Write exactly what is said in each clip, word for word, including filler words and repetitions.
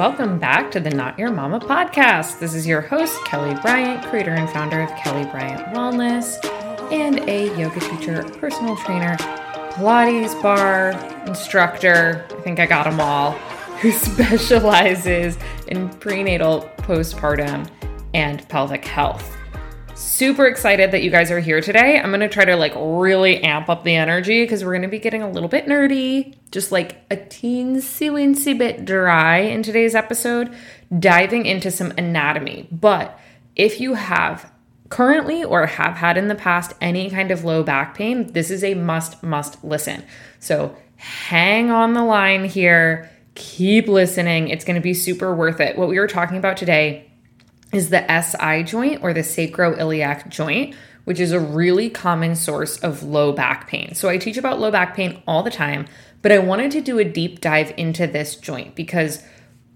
welcome back to the Not Your Mama podcast. This is your host, Kelly Bryant, creator and founder of Kelly Bryant Wellness, and a yoga teacher, personal trainer, Pilates bar instructor, I think I got them all, who specializes in prenatal, postpartum, and pelvic health. Super excited that you guys are here today. I'm going to try to like really amp up the energy because we're going to be getting a little bit nerdy, just like a teensy weensy bit dry in today's episode, diving into some anatomy. But if you have currently or have had in the past any kind of low back pain, this is a must, must listen. So hang on the line here. Keep listening. It's going to be super worth it. What we were talking about today is the S I joint or the sacroiliac joint, which is a really common source of low back pain. So I teach about low back pain all the time, but I wanted to do a deep dive into this joint because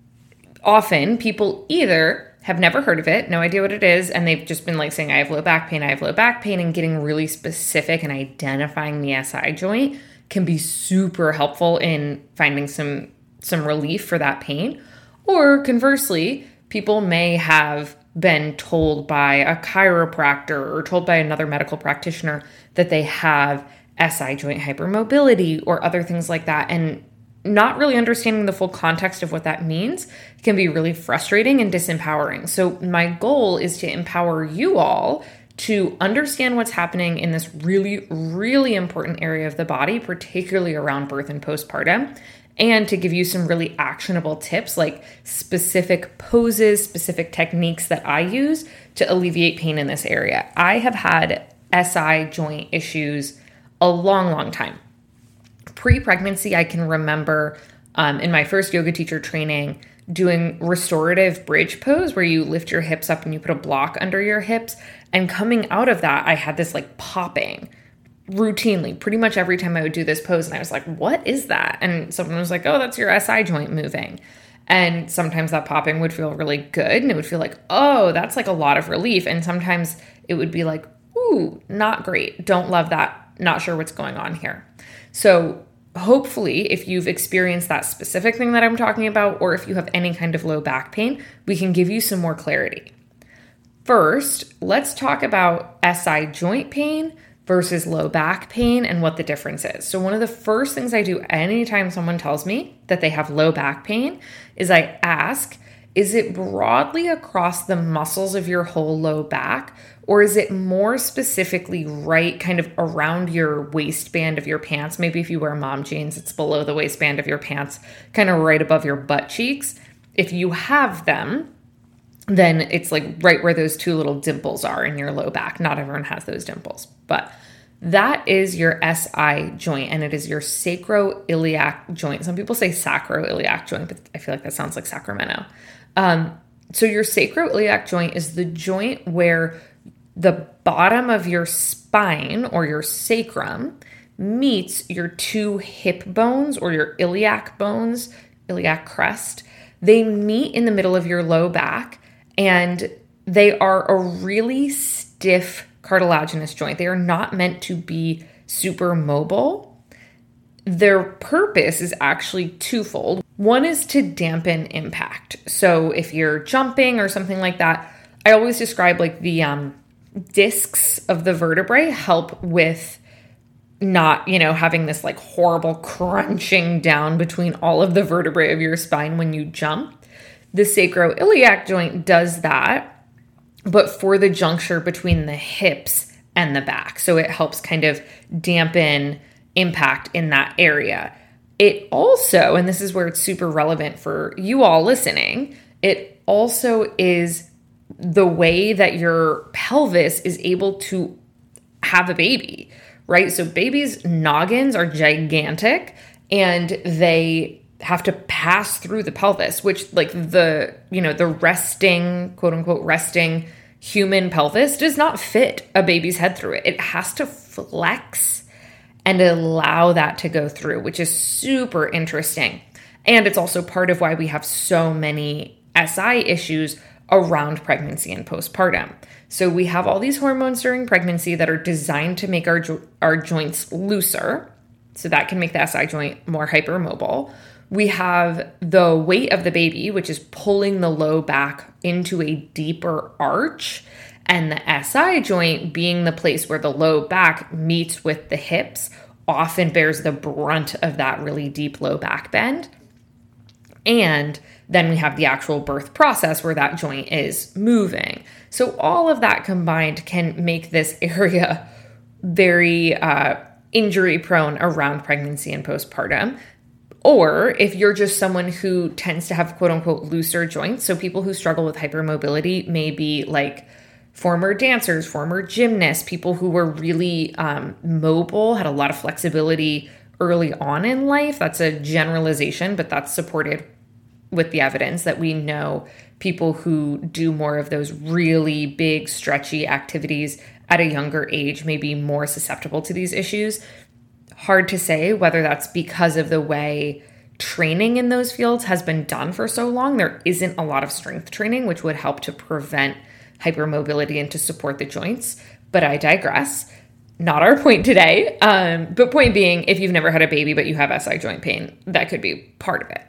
often people either have never heard of it, no idea what it is, and they've just been like saying, I have low back pain, I have low back pain, and getting really specific and identifying the S I joint can be super helpful in finding some, some relief for that pain. Or conversely, people may have been told by a chiropractor or told by another medical practitioner that they have S I joint hypermobility or other things like that. And not really understanding the full context of what that means can be really frustrating and disempowering. So my goal is to empower you all to understand what's happening in this really, really important area of the body, particularly around birth and postpartum, and to give you some really actionable tips like specific poses, specific techniques that I use to alleviate pain in this area. I have had S I joint issues a long, long time. Pre-pregnancy, I can remember um, in my first yoga teacher training doing restorative bridge pose where you lift your hips up and you put a block under your hips. And coming out of that, I had this like popping routinely, pretty much every time I would do this pose. And I was like, what is that? And someone was like, oh, that's your S I joint moving. And sometimes that popping would feel really good. And it would feel like, oh, that's like a lot of relief. And sometimes it would be like, ooh, not great. Don't love that. Not sure what's going on here. So hopefully if you've experienced that specific thing that I'm talking about, or if you have any kind of low back pain, we can give you some more clarity. First, let's talk about S I joint pain versus low back pain and what the difference is. So one of the first things I do anytime someone tells me that they have low back pain is I ask, is it broadly across the muscles of your whole low back, or is it more specifically right kind of around your waistband of your pants? Maybe if you wear mom jeans, it's below the waistband of your pants, kind of right above your butt cheeks. If you have them, then it's like right where those two little dimples are in your low back. Not everyone has those dimples, but that is your S I joint, and it is your sacroiliac joint. Some people say sacroiliac joint, but I feel like that sounds like Sacramento. Um, so your sacroiliac joint is the joint where the bottom of your spine or your sacrum meets your two hip bones or your iliac bones, iliac crest. They meet in the middle of your low back, and they are a really stiff cartilaginous joint. They are not meant to be super mobile. Their purpose is actually twofold. One is to dampen impact. So if you're jumping or something like that, I always describe like the um, discs of the vertebrae help with not, you know, having this like horrible crunching down between all of the vertebrae of your spine when you jump. The sacroiliac joint does that, but for the juncture between the hips and the back. So it helps kind of dampen impact in that area. It also, and this is where it's super relevant for you all listening, it also is the way that your pelvis is able to have a baby, right? So babies' noggins are gigantic and they have to pass through the pelvis, which like the, you know, the resting, quote unquote, resting human pelvis does not fit a baby's head through it. It has to flex and allow that to go through, which is super interesting. And it's also part of why we have so many S I issues around pregnancy and postpartum. So we have all these hormones during pregnancy that are designed to make our jo- our joints looser. So that can make the S I joint more hypermobile. we have the weight of the baby, which is pulling the low back into a deeper arch, and the S I joint being the place where the low back meets with the hips often bears the brunt of that really deep low back bend. And then we have the actual birth process where that joint is moving. So all of that combined can make this area very uh, injury prone around pregnancy and postpartum. Or if you're just someone who tends to have quote unquote looser joints, so people who struggle with hypermobility may be like former dancers, former gymnasts, people who were really um, mobile, had a lot of flexibility early on in life. That's a generalization, but that's supported with the evidence that we know people who do more of those really big, stretchy activities at a younger age may be more susceptible to these issues. Hard to say whether that's because of the way training in those fields has been done for so long. There isn't a lot of strength training, which would help to prevent hypermobility and to support the joints. But I digress. Not our point today. Um, but point being, if you've never had a baby but you have S I joint pain, that could be part of it.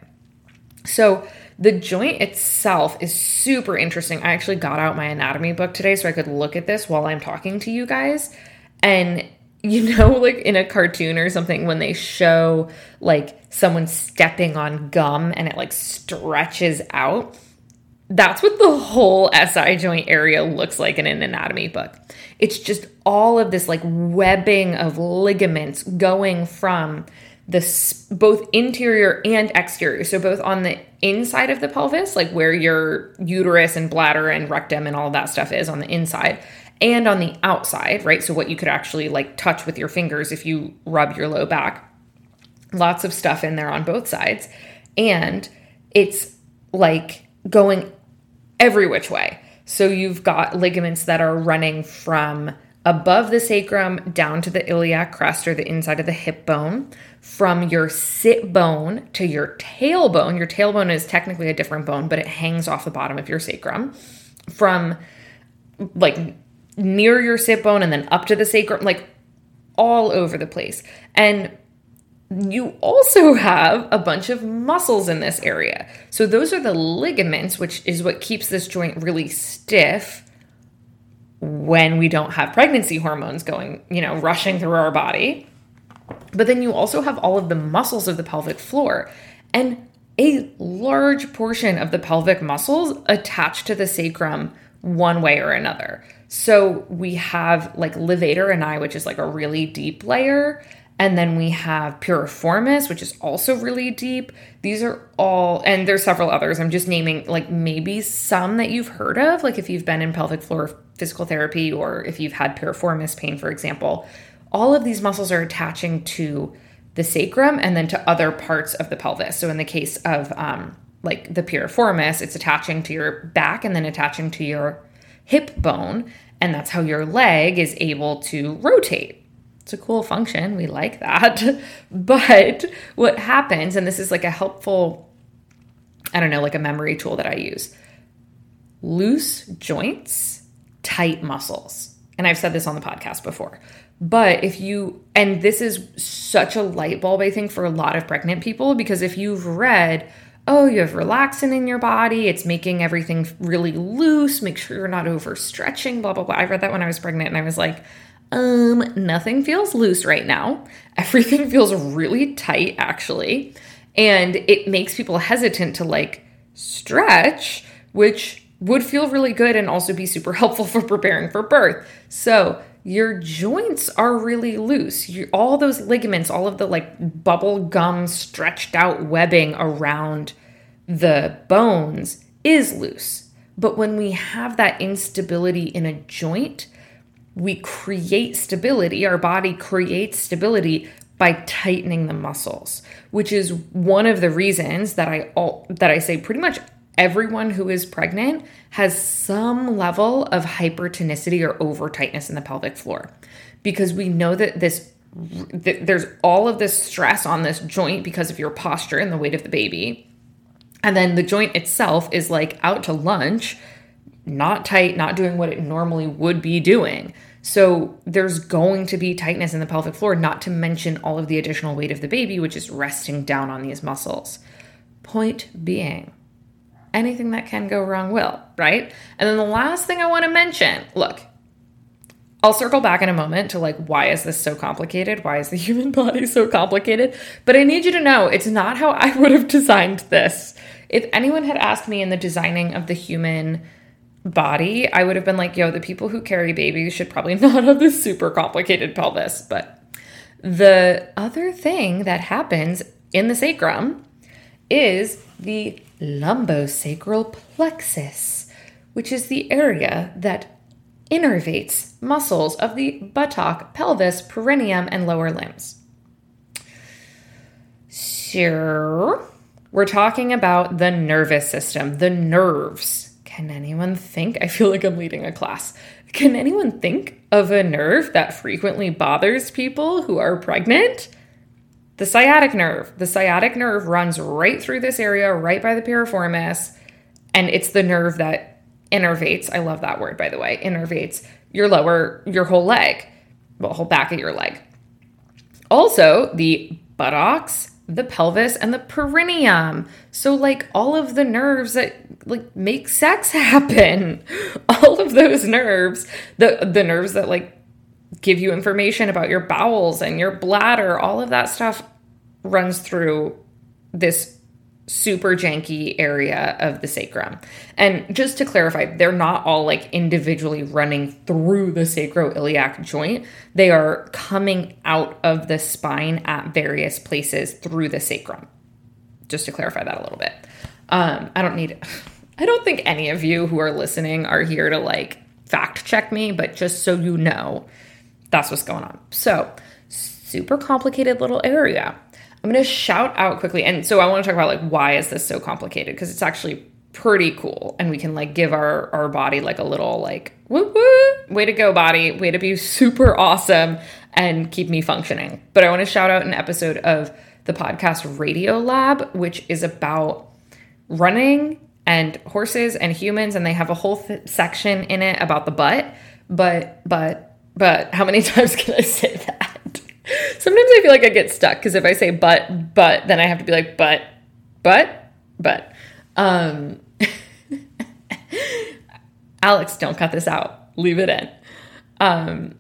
So the joint itself is super interesting. I actually got out my anatomy book today so I could look at this while I'm talking to you guys. And you know, like in a cartoon or something, when they show like someone stepping on gum and it like stretches out, that's what the whole S I joint area looks like in an anatomy book. It's just all of this like webbing of ligaments going from the both interior and exterior. So both on the inside of the pelvis, like where your uterus and bladder and rectum and all that stuff is on the inside, and on the outside, right? So what you could actually like touch with your fingers if you rub your low back. Lots of stuff in there on both sides. And it's like going every which way. So you've got ligaments that are running from above the sacrum down to the iliac crest or the inside of the hip bone, from your sit bone to your tailbone. Your tailbone is technically a different bone, but it hangs off the bottom of your sacrum. From like near your sit bone and then up to the sacrum, like all over the place. And you also have a bunch of muscles in this area. So those are the ligaments, which is what keeps this joint really stiff when we don't have pregnancy hormones going, you know, rushing through our body. But then you also have all of the muscles of the pelvic floor, and a large portion of the pelvic muscles attach to the sacrum one way or another. So we have like levator ani, which is like a really deep layer. And then we have piriformis, which is also really deep. These are all, and there's several others. I'm just naming like maybe some that you've heard of, like if you've been in pelvic floor physical therapy or if you've had piriformis pain, for example. All of these muscles are attaching to the sacrum and then to other parts of the pelvis. So in the case of um, like the piriformis, it's attaching to your back and then attaching to your hip bone. And that's how your leg is able to rotate. It's a cool function. We like that. But what happens, and this is like a helpful, I don't know, like a memory tool that I use. Loose joints, tight muscles. And I've said this on the podcast before. But if you, and this is such a light bulb, I think, for a lot of pregnant people, because if you've read, oh, you have relaxin in your body, it's making everything really loose, make sure you're not overstretching, blah, blah, blah. I read that when I was pregnant and I was like, um, nothing feels loose right now. Everything feels really tight, actually. And it makes people hesitant to like stretch, which would feel really good and also be super helpful for preparing for birth. So your joints are really loose. You, all those ligaments, all of the like bubble gum stretched out webbing around the bones is loose. But when we have that instability in a joint, we create stability. Our body creates stability by tightening the muscles, which is one of the reasons that I all, that I say pretty much everyone who is pregnant has some level of hypertonicity or over tightness in the pelvic floor, because we know that this that there's all of this stress on this joint because of your posture and the weight of the baby. And then the joint itself is like out to lunch, not tight, not doing what it normally would be doing. So there's going to be tightness in the pelvic floor, not to mention all of the additional weight of the baby, which is resting down on these muscles. Point being, anything that can go wrong will, right? And then the last thing I want to mention, look, I'll circle back in a moment to like, why is this so complicated? Why is the human body so complicated? But I need you to know it's not how I would have designed this. If anyone had asked me in the designing of the human body, I would have been like, yo, the people who carry babies should probably not have this super complicated pelvis. But the other thing that happens in the sacrum is the lumbosacral plexus, which is the area that innervates muscles of the buttock, pelvis, perineum, and lower limbs. So, we're talking about the nervous system, the nerves. Can anyone think? I feel like I'm leading a class. Can anyone think of a nerve that frequently bothers people who are pregnant? The sciatic nerve. The sciatic nerve runs right through this area, right by the piriformis, and it's the nerve that innervates, I love that word, by the way, innervates your lower, your whole leg, well, whole back of your leg. Also, the buttocks, the pelvis, and the perineum. So, like, all of the nerves that, like, make sex happen. All of those nerves, the, the nerves that, like, give you information about your bowels and your bladder, all of that stuff runs through this super janky area of the sacrum. And just to clarify, they're not all like individually running through the sacroiliac joint. They are coming out of the spine at various places through the sacrum. Just to clarify that a little bit. Um, I don't need, I don't think any of you who are listening are here to like fact check me, but just so you know, that's what's going on. So super complicated little area. I'm going to shout out quickly. And so I want to talk about like, why is this so complicated? Because it's actually pretty cool. And we can like give our, our body like a little like, woo woo, way to go body, way to be super awesome and keep me functioning. But I want to shout out an episode of the podcast Radio Lab, which is about running and horses and humans. And they have a whole th- section in it about the butt. But, but, but how many times can I say that? Sometimes I feel like I get stuck because if I say but, but, then I have to be like, but, but, but. Um, Alex, don't cut this out. Leave it in. Um,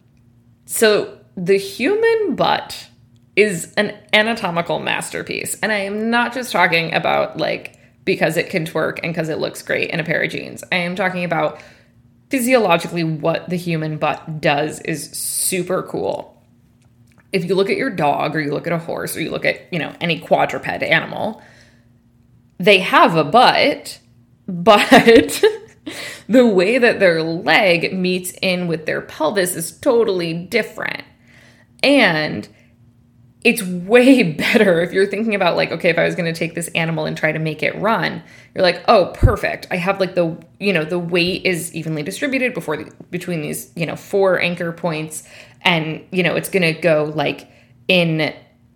so the human butt is an anatomical masterpiece. And I am not just talking about like because it can twerk and because it looks great in a pair of jeans. I am talking about physiologically what the human butt does is super cool. If you look at your dog or you look at a horse or you look at, you know, any quadruped animal, they have a butt, but the way that their leg meets in with their pelvis is totally different. And it's way better if you're thinking about like, okay, if I was going to take this animal and try to make it run, you're like, oh, perfect. I have like the, you know, the weight is evenly distributed before the, between these, you know, four anchor points. And, you know, it's going to go like in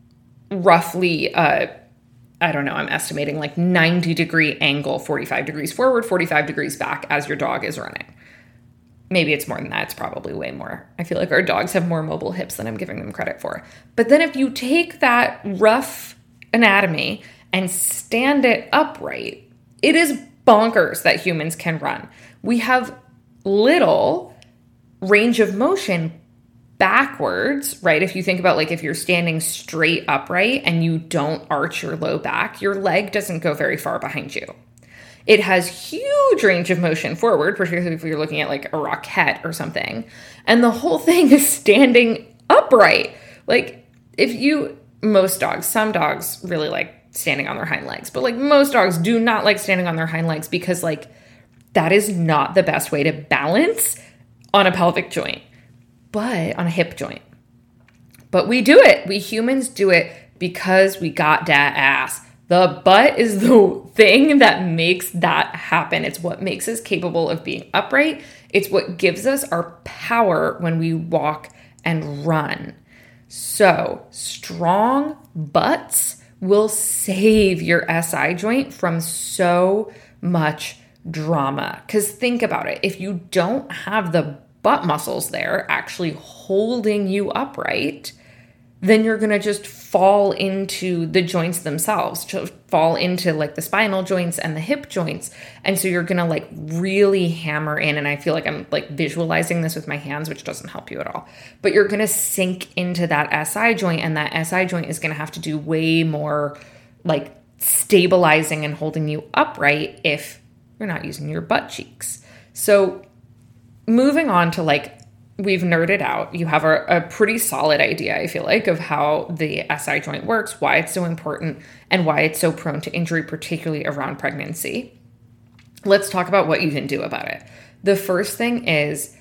roughly, uh, I don't know, I'm estimating like ninety degree angle, forty-five degrees forward, forty-five degrees back as your dog is running. Maybe it's more than that. It's probably way more. I feel like our dogs have more mobile hips than I'm giving them credit for. But then if you take that rough anatomy and stand it upright, it is bonkers that humans can run. We have little range of motion backwards, right? If you think about like if you're standing straight upright and you don't arch your low back, your leg doesn't go very far behind you. It has huge range of motion forward, particularly if you're looking at like a roquette or something. And the whole thing is standing upright. Like if you, most dogs, some dogs really like standing on their hind legs, but like most dogs do not like standing on their hind legs because like that is not the best way to balance on a pelvic joint, but on a hip joint. But we do it. We humans do it because we got that ass. The butt is the thing that makes that happen. It's what makes us capable of being upright. It's what gives us our power when we walk and run. So strong butts will save your S I joint from so much drama. Because think about it. If you don't have the butt muscles there actually holding you upright, then you're going to just fall into the joints themselves, to fall into like the spinal joints and the hip joints. And so you're going to like really hammer in. And I feel like I'm like visualizing this with my hands, which doesn't help you at all. But you're going to sink into that S I joint, and that S I joint is going to have to do way more like stabilizing and holding you upright if you're not using your butt cheeks. So moving on to like, we've nerded out. You have a, a pretty solid idea, I feel like, of how the S I joint works, why it's so important, and why it's so prone to injury, particularly around pregnancy. Let's talk about what you can do about it. The first thing is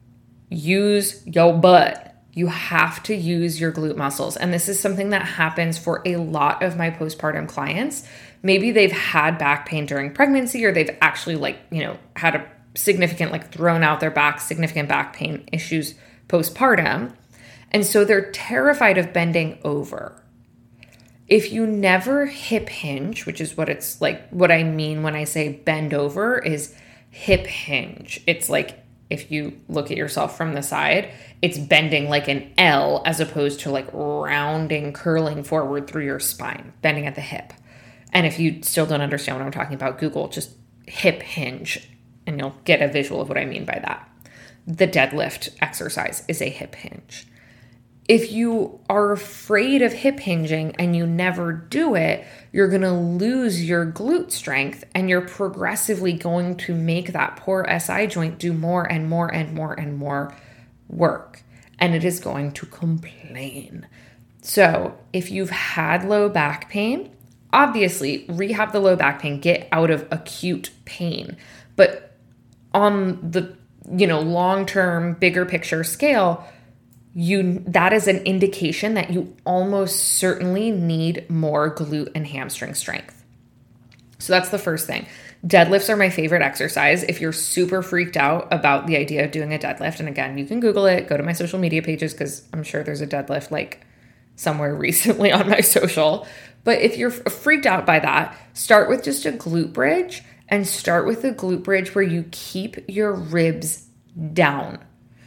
use your butt. You have to use your glute muscles. And this is something that happens for a lot of my postpartum clients. Maybe they've had back pain during pregnancy, or they've actually like, you know, had a significant, like thrown out their back, significant back pain issues postpartum. And so they're terrified of bending over. If you never hip hinge, which is what it's like, what I mean when I say bend over is hip hinge. It's like, if you look at yourself from the side, it's bending like an L as opposed to like rounding, curling forward through your spine, bending at the hip. And if you still don't understand what I'm talking about, Google just hip hinge and you'll get a visual of what I mean by that. The deadlift exercise is a hip hinge. If you are afraid of hip hinging and you never do it, you're going to lose your glute strength, and you're progressively going to make that poor S I joint do more and more and more and more work. And it is going to complain. So if you've had low back pain, obviously rehab the low back pain, get out of acute pain. But on the, you know, long-term, bigger picture scale, you that is an indication that you almost certainly need more glute and hamstring strength. So that's the first thing. Deadlifts are my favorite exercise. If you're super freaked out about the idea of doing a deadlift, and again, you can Google it, go to my social media pages, because I'm sure there's a deadlift like somewhere recently on my social. But if you're freaked out by that, start with just a glute bridge. And start with the glute bridge where you keep your ribs down.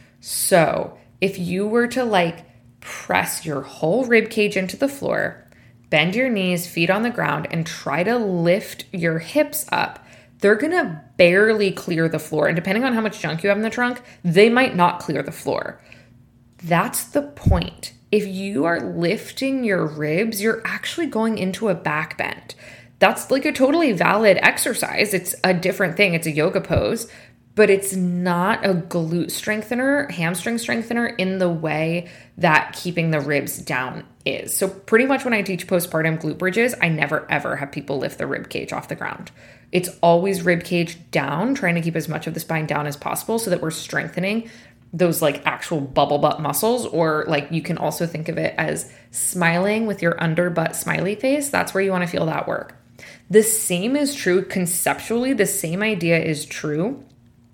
So if you were to like press your whole rib cage into the floor, bend your knees, feet on the ground, and try to lift your hips up, they're going to barely clear the floor. And depending on how much junk you have in the trunk, they might not clear the floor. That's the point. If you are lifting your ribs, you're actually going into a back bend. That's like a totally valid exercise. It's a different thing. It's a yoga pose, but it's not a glute strengthener, hamstring strengthener in the way that keeping the ribs down is. So pretty much when I teach postpartum glute bridges, I never ever have people lift the rib cage off the ground. It's always rib cage down, trying to keep as much of the spine down as possible so that we're strengthening those like actual bubble butt muscles, or like you can also think of it as smiling with your under butt smiley face. That's where you want to feel that work. The same is true conceptually. The same idea is true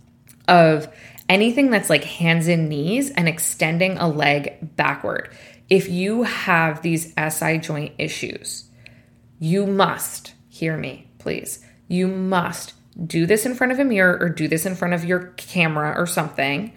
of anything that's like hands and knees and extending a leg backward. If you have these S I joint issues, you must, hear me, please, you must do this in front of a mirror or do this in front of your camera or something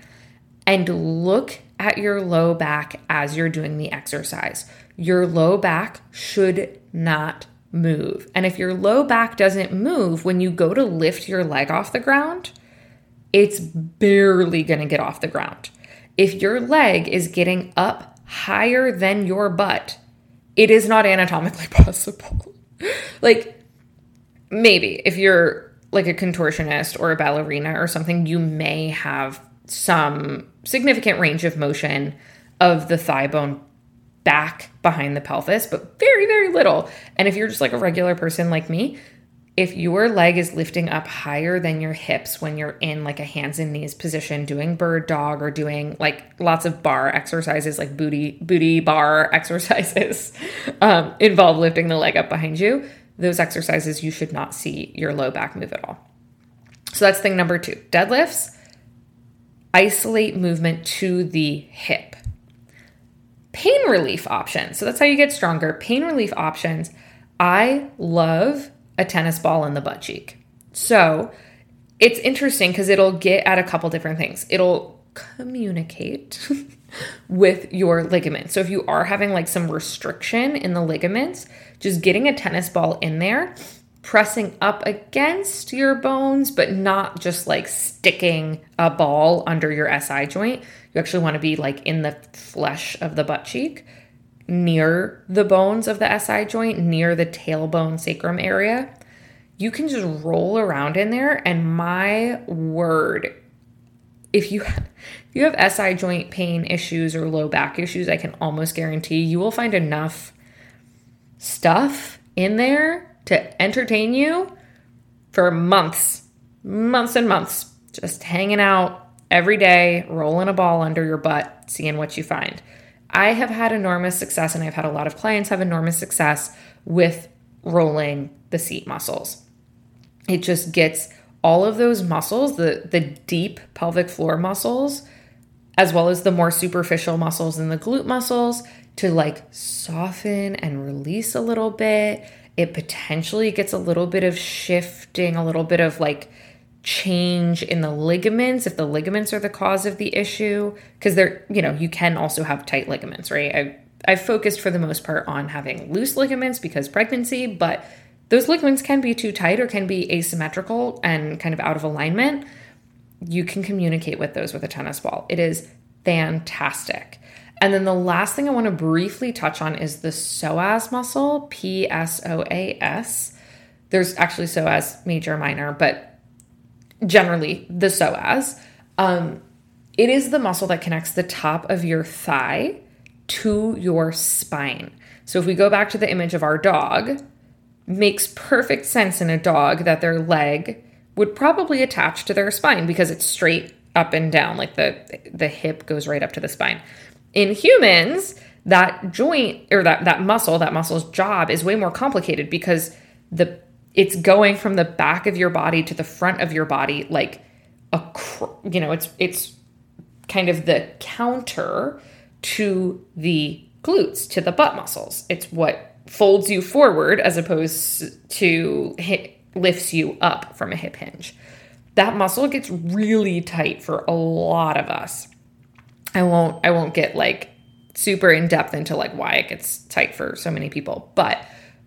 and look at your low back as you're doing the exercise. Your low back should not move. And if your low back doesn't move when you go to lift your leg off the ground, it's barely going to get off the ground. If your leg is getting up higher than your butt, it is not anatomically possible. Like maybe if you're like a contortionist or a ballerina or something, you may have some significant range of motion of the thigh bone back behind the pelvis, but very, very little. And if you're just like a regular person like me, if your leg is lifting up higher than your hips when you're in like a hands and knees position, doing bird dog or doing like lots of bar exercises, like booty, booty bar exercises, um, involve lifting the leg up behind you, those exercises, you should not see your low back move at all. So that's thing number two. Deadlifts, isolate movement to the hip. Pain relief options. So that's how you get stronger. Pain relief options. I love a tennis ball in the butt cheek. So it's interesting because it'll get at a couple different things. It'll communicate with your ligaments. So if you are having like some restriction in the ligaments, just getting a tennis ball in there, pressing up against your bones, but not just like sticking a ball under your S I joint. You actually want to be like in the flesh of the butt cheek, near the bones of the S I joint, near the tailbone sacrum area. You can just roll around in there, and my word, if you have, if you have S I joint pain issues or low back issues, I can almost guarantee you will find enough stuff in there to entertain you for months, months and months, just hanging out every day, rolling a ball under your butt, seeing what you find. I have had enormous success, and I've had a lot of clients have enormous success with rolling the seat muscles. It just gets all of those muscles, the, the deep pelvic floor muscles, as well as the more superficial muscles and the glute muscles, to like soften and release a little bit. It potentially gets a little bit of shifting, a little bit of like change in the ligaments, if the ligaments are the cause of the issue, because they're, you know, you can also have tight ligaments, right? I I've focused for the most part on having loose ligaments because pregnancy, but those ligaments can be too tight or can be asymmetrical and kind of out of alignment. You can communicate with those with a tennis ball. It is fantastic. And then the last thing I want to briefly touch on is the psoas muscle, P S O A S. There's actually psoas major, minor, but generally the psoas. Um, it is the muscle that connects the top of your thigh to your spine. So if we go back to the image of our dog, makes perfect sense in a dog that their leg would probably attach to their spine because it's straight up and down, like the the hip goes right up to the spine. In humans, that joint or that, that muscle, that muscle's job is way more complicated because the it's going from the back of your body to the front of your body, like a, you know, it's it's kind of the counter to the glutes, to the butt muscles. It's what folds you forward as opposed to hip, lifts you up from a hip hinge. That muscle gets really tight for a lot of us. I won't I won't get like super in depth into like why it gets tight for so many people, but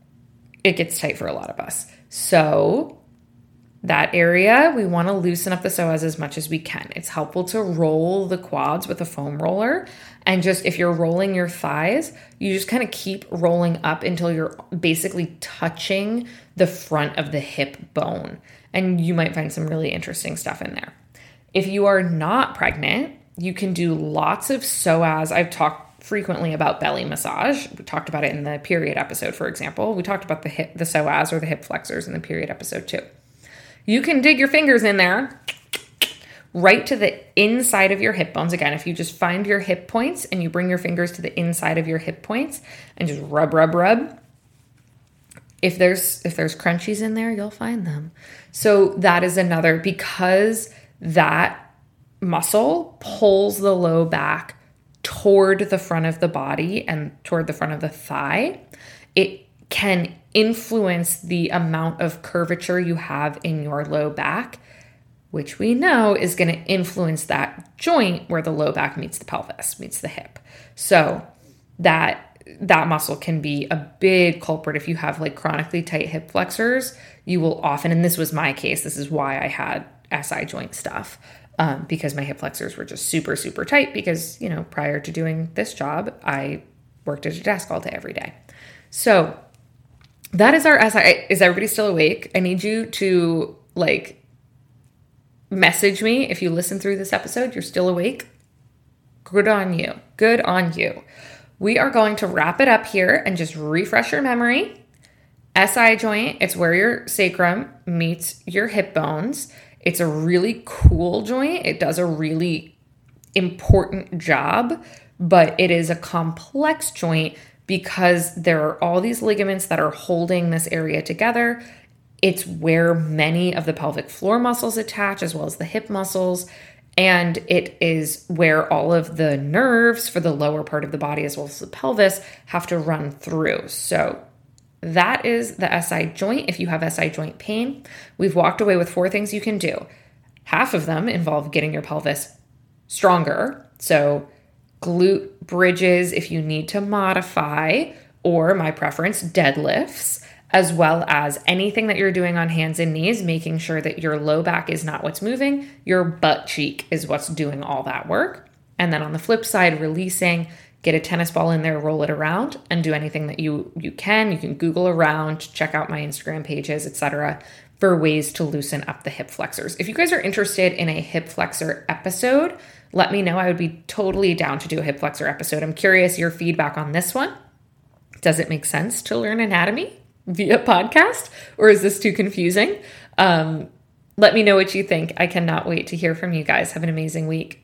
it gets tight for a lot of us. So that area, we want to loosen up the psoas as much as we can. It's helpful to roll the quads with a foam roller. And just if you're rolling your thighs, you just kind of keep rolling up until you're basically touching the front of the hip bone. And you might find some really interesting stuff in there. If you are not pregnant, you can do lots of psoas. I've talked frequently about belly massage. We talked about it in the period episode, for example. We talked about the hip, the psoas or the hip flexors in the period episode too. You can dig your fingers in there right to the inside of your hip bones. Again, if you just find your hip points and you bring your fingers to the inside of your hip points and just rub, rub, rub. If there's if there's crunchies in there, you'll find them. So that is another, because that muscle pulls the low back toward the front of the body and toward the front of the thigh. It can influence the amount of curvature you have in your low back, which we know is going to influence that joint where the low back meets the pelvis, meets the hip. So that that muscle can be a big culprit. If you have like chronically tight hip flexors, you will often, and this was my case, this is why I had S I joint stuff, um, because my hip flexors were just super, super tight because, you know, prior to doing this job, I worked at a desk all day, every day. So that is our S I. Is everybody still awake? I need you to like message me if you listen through this episode, you're still awake. Good on you. Good on you. We are going to wrap it up here and just refresh your memory. S I joint, it's where your sacrum meets your hip bones. It's a really cool joint. It does a really important job, but it is a complex joint because there are all these ligaments that are holding this area together. It's where many of the pelvic floor muscles attach, as well as the hip muscles. And it is where all of the nerves for the lower part of the body, as well as the pelvis, have to run through. So that is the S I joint. If you have S I joint pain, we've walked away with four things you can do. Half of them involve getting your pelvis stronger. So glute bridges if you need to modify, or my preference, deadlifts, as well as anything that you're doing on hands and knees, making sure that your low back is not what's moving, your butt cheek is what's doing all that work. And then on the flip side, releasing, get a tennis ball in there, roll it around, and do anything that you you can. You can Google around, check out my Instagram pages, et cetera, for ways to loosen up the hip flexors. If you guys are interested in a hip flexor episode, let me know. I would be totally down to do a hip flexor episode. I'm curious your feedback on this one. Does it make sense to learn anatomy via podcast, or is this too confusing? Um, let me know what you think. I cannot wait to hear from you guys. Have an amazing week.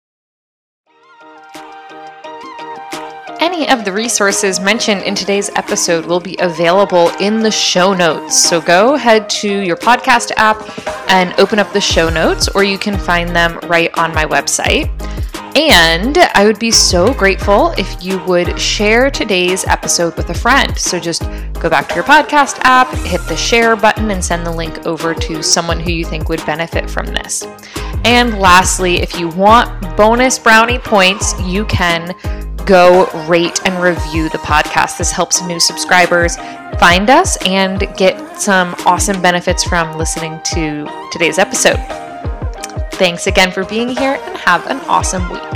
Any of the resources mentioned in today's episode will be available in the show notes. So go head to your podcast app and open up the show notes, or you can find them right on my website. And I would be so grateful if you would share today's episode with a friend. So just go back to your podcast app, hit the share button, and send the link over to someone who you think would benefit from this. And lastly, if you want bonus brownie points, you can go rate and review the podcast. This helps new subscribers find us and get some awesome benefits from listening to today's episode. Thanks again for being here, and have an awesome week.